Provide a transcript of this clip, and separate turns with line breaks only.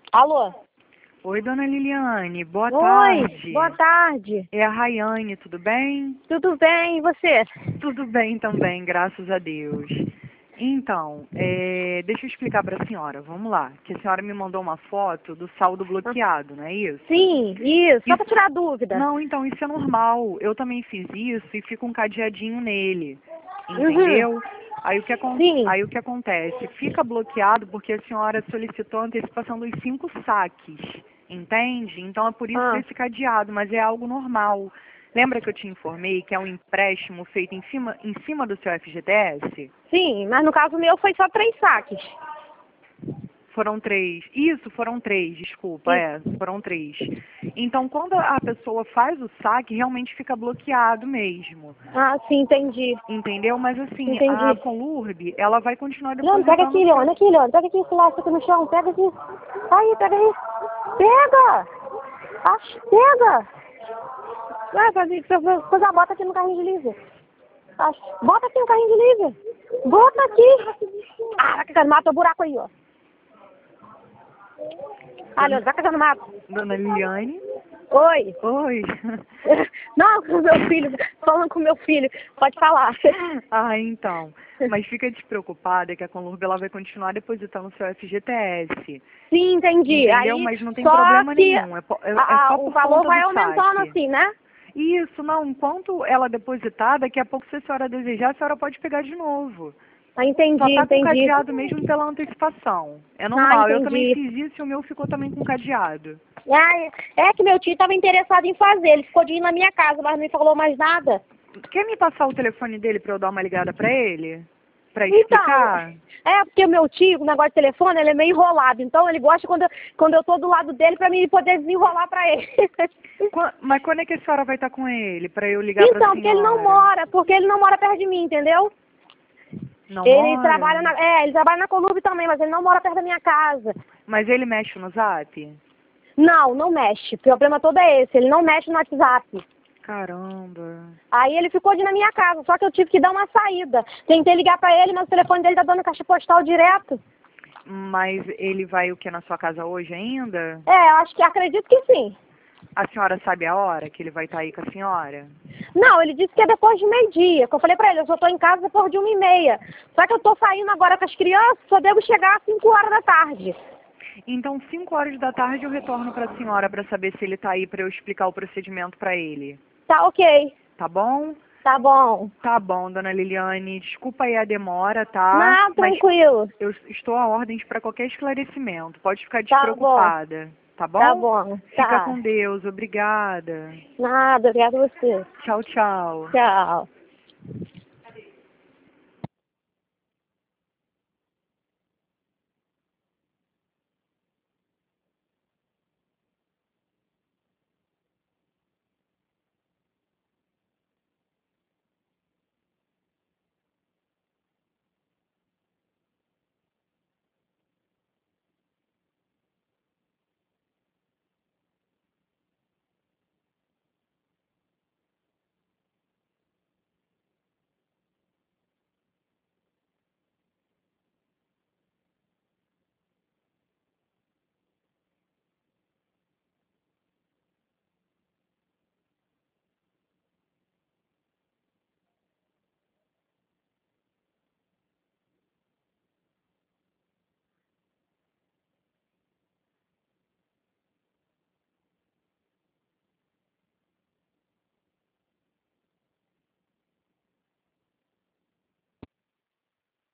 Alô?
Oi, dona Liliane, boa
Oi,
tarde.
boa tarde.
É a Rayane, tudo bem?
Tudo bem, e você?
Tudo bem também, graças a Deus. Então, deixa eu explicar para a senhora, vamos lá. Que a senhora me mandou uma foto do saldo bloqueado, não é isso?
Sim, isso, só para tirar dúvida.
Não, então isso é normal. Eu também fiz isso e fica um cadeadinho nele,
Uhum.
entendeu? Aí o
Sim.
que acontece? Fica bloqueado porque a senhora solicitou a antecipação dos 5 saques, entende? Então é por isso desse cadeado, mas é algo normal. Lembra que eu te informei que é um empréstimo feito em cima do seu FGTS?
Sim, mas no caso meu foi só 3 saques.
Foram 3. Isso, foram 3, desculpa, foram 3. Então, quando a pessoa faz o saque, realmente fica bloqueado mesmo.
Ah, sim, entendi.
Entendeu? Mas assim,
Entendi.
a Conlurb, ela vai continuar
Leandro, pega
depositando...
aqui, Leandro, pega aqui esse laço aqui no chão, pega aqui. Aí, pega aí. Pega! Pega! Vai, depois a bota aqui no carrinho de livre. Bota aqui no carrinho de livre. Bota aqui. Ah, vai mato o buraco aí, ó. Ah, Leandro, vai cagar no mato.
Dona Liliane?
Oi.
Oi.
Não, com o meu filho, falando com o meu filho. Pode falar.
Ah, então. Mas fica despreocupada que a Conlurb, ela vai continuar depositando seu FGTS.
Sim, entendi.
Entendeu?
Aí,
Mas não tem
só
problema
que
nenhum. É só
o
por
valor
conta
vai
do
aumentando
saque.
assim, né?
Isso, não. Enquanto ela depositar, daqui a pouco, se a senhora desejar, a senhora pode pegar de novo.
Ah,
Só
entendi,
tá com
entendi.
cadeado mesmo pela antecipação. É
Ah,
normal. Eu também
entendi.
fiz isso e o meu ficou também com cadeado.
Ah, é que meu tio estava interessado em fazer. Ele ficou de ir na minha casa, mas não me falou mais nada.
Quer me passar o telefone dele para eu dar uma ligada para ele? Para
Então,
explicar?
porque o meu tio, o negócio de telefone, ele é meio enrolado. Então, ele gosta quando eu tô do lado dele pra mim poder desenrolar pra ele.
Mas quando é que a senhora vai estar com ele para eu ligar para a
Então,
senhora?
porque ele não mora perto de mim, entendeu?
Não
Ele
mora?
trabalha ele trabalha na Conlurb também, mas ele não mora perto da minha casa.
Mas ele mexe no Zap?
Não, não mexe. O problema todo é esse, ele não mexe no WhatsApp.
Caramba.
Aí ele ficou de ir na minha casa, só que eu tive que dar uma saída. Tentei ligar pra ele, mas o telefone dele tá dando caixa postal direto.
Mas ele vai o que na sua casa hoje ainda?
Acredito que sim.
A senhora sabe a hora que ele vai estar aí com a senhora?
Não, ele disse que é depois de meio-dia. Que eu falei pra ele, eu só tô em casa depois de 1h30. Só que eu tô saindo agora com as crianças, só devo chegar às 5 horas da tarde.
Então, 5 horas da tarde eu retorno para a senhora para saber se ele está aí para eu explicar o procedimento para ele.
Tá ok.
Tá bom?
Tá bom.
Tá bom, dona Liliane. Desculpa aí a demora, tá?
Não, tranquilo.
Mas eu estou a ordens para qualquer esclarecimento. Pode ficar
Tá bom.
despreocupada. Tá bom?
Tá bom.
Fica
Tá.
com Deus. Obrigada.
Nada, obrigada a você.
Tchau, tchau.
Tchau.